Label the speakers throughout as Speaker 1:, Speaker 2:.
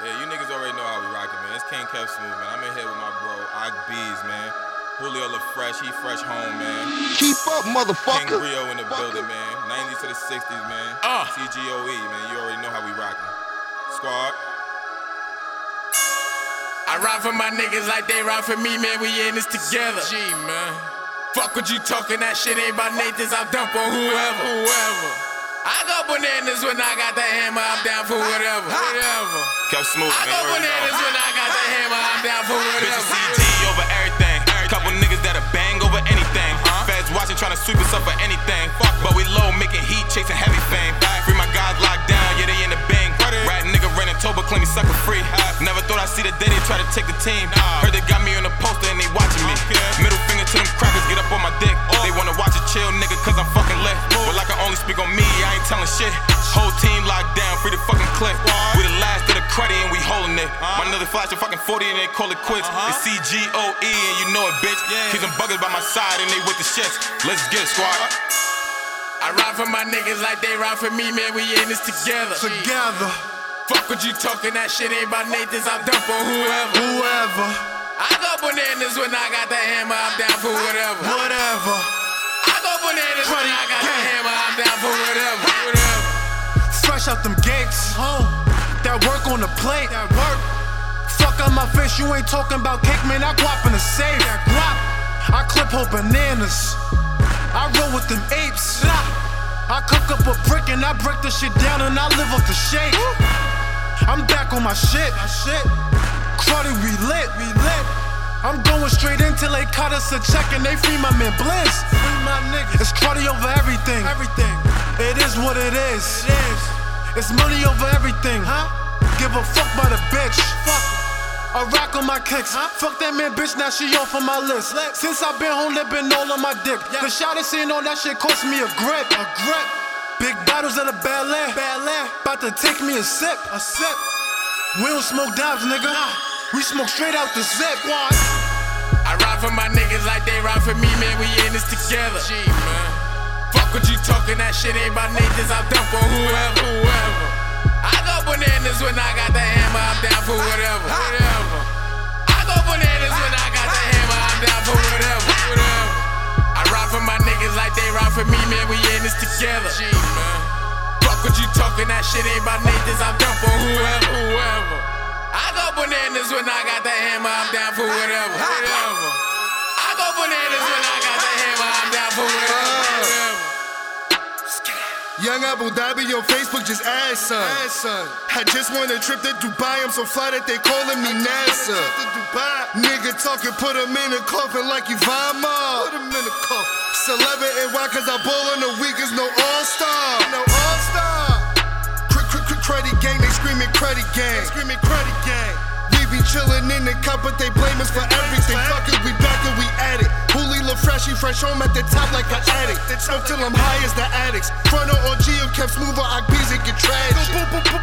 Speaker 1: Yeah, you niggas already know how we rockin', man. It's King Kev Smooth, man. I'm in here with my bro, Og Bees, man. Julio LaFresh, he fresh home, man.
Speaker 2: Keep up, motherfucker.
Speaker 1: King Rio in the building, man. 90s to the 60s, man. CGOE, man. You already know how we rockin'. Squad.
Speaker 3: I ride for my niggas like they ride for me, man. We in this together. G, man. Fuck what you talking, that shit ain't about Nathan's. I'll dump on whoever. I go bananas when I got the hammer, I'm down for whatever.
Speaker 1: Kev Smooth,
Speaker 3: I
Speaker 1: man.
Speaker 3: go bananas when I got the hammer, I'm down for whatever.
Speaker 1: Bitches CG over everything. Couple niggas that'll bang over anything. Feds watching, trying to sweep us up for anything. But we low, making heat, chasing heavy fame. Free my guys locked down, yeah, they in the bang. Rat nigga renting Toba, claim me sucker free. Never thought I'd see the day they try to take the team. Heard they got me on the poster and they watching me. Middle finger to them crackers, get up on my dick. They wanna watch a chill nigga cause I'm fucking lit. Well, I can only speak on me, I ain't telling shit. Whole team locked down, free the fucking clip. We the last of the credit and we holding it. My nigga flash a fucking 40 and they call it quits. It's CGOE and you know it, bitch. Keep them buggers by my side and they with the shits. Let's get it, squad.
Speaker 3: I ride for my niggas like they ride for me, man. We in this together. Fuck what you talking, that shit ain't about Nathan's. I'll dump on whoever. I go bananas when I got the hammer, I'm down for whatever. I go bananas when I got the hammer, I'm down for whatever.
Speaker 4: Fresh out them gates, that work on the plate. Fuck out my face, you ain't talking about cake, man. I guap in the safe. I clip whole bananas. I roll with them apes. I cook up a brick and I break the shit down and I live off the shake. I'm back on my shit. Cruddy, we lit. I'm going straight in till they cut us a check and they free my man Blizz. It's cruddy over everything. It is what it is. It's money over everything. Give a fuck by the bitch. I rock on my kicks. Fuck that man, bitch, now she off on my list. Since I been home, they been all on my dick. The shot is saying all that shit cost me a grip. Big bottles at a ballet. About to take me a sip. We don't smoke dabs, nigga. We smoke straight out the zip.
Speaker 3: I ride for my niggas like they ride for me, man. We in this together. G, man. Fuck what you talking, that shit ain't about Nathan's. I'll dump on whoever. I go bananas when I got the hammer, I'm down for whatever. I go bananas when I got the hammer, I'm down for whatever. I ride for my niggas like they ride for me, man. We in this together. G, man. Fuck what you talking, that shit ain't about Nathan's. I'll dump on whoever. I go bananas when I got the hammer, I'm down for whatever. I go bananas when I got the hammer, I'm down for whatever.
Speaker 2: Young Abu Dhabi on Facebook, just add son. I just won a trip to Dubai, I'm so fly that they calling me NASA. Nigga talking, put him in a coffin like Ivama. It's 11 and why? Cause I ball on the weakest, no all-star. Credit gang, they screaming credit gang. We be chillin' in the cup, but they blame us for everything. Fuck it, we back and we at it. Julio LaFresh, he fresh home at the top like an addict. Smoke till I'm high as the addicts. Fronto or Geo, Kev Smooth or Ogbees, it get tragic.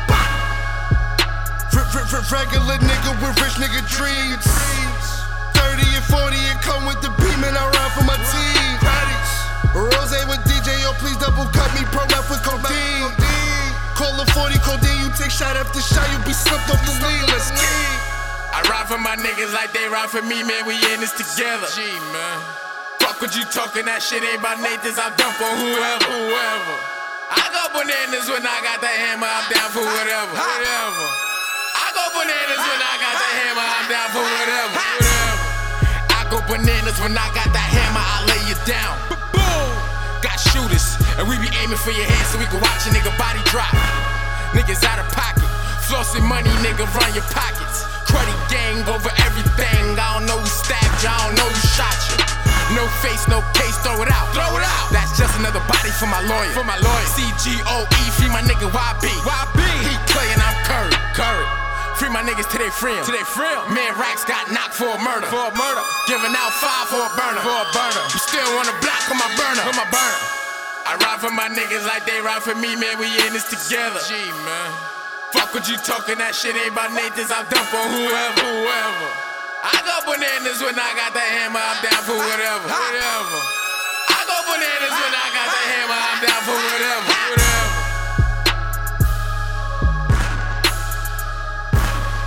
Speaker 2: Regular nigga with rich nigga dreams. 30 and 40 and come with the beam and I ride for my team. Rose with DJ, yo please double cut me, pro rap with codeine. Call a 40 codeine, you take shot after shot, you be slipped off the lean, let's get.
Speaker 3: I ride for my niggas like they ride for me, man. We in this together. G, man. Fuck what you talking, that shit ain't about Nathan's. I'll dump on whoever. I go bananas when I got the hammer, I'm down for whatever. I go bananas when I got the hammer, I'm down for whatever. I go bananas when I got the hammer, I lay you down. Boom. Got shooters, and we be aiming for your head so we can watch a nigga body drop. Niggas out of pocket, flossing money, nigga, run your pockets. Cruddy gang over everything. I don't know who stabbed you, I don't know who shot you. No face, no case, throw it out. That's just another body for my lawyer. CGOE, free my nigga YB. He playing, I'm Curry. Free my niggas till they free him. Man, Rax got knocked for a murder. Giving out 5 for a burner. You still on the block on my burner. I ride for my niggas like they ride for me, man. We in this together. G, man. Fuck what you talking, that shit ain't about Nathan's. I'll dump on whoever. I go bananas when I got the hammer, I'm down for whatever. I go bananas when I got the hammer, I'm down for whatever.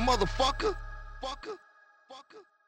Speaker 2: motherfucker. Fucker.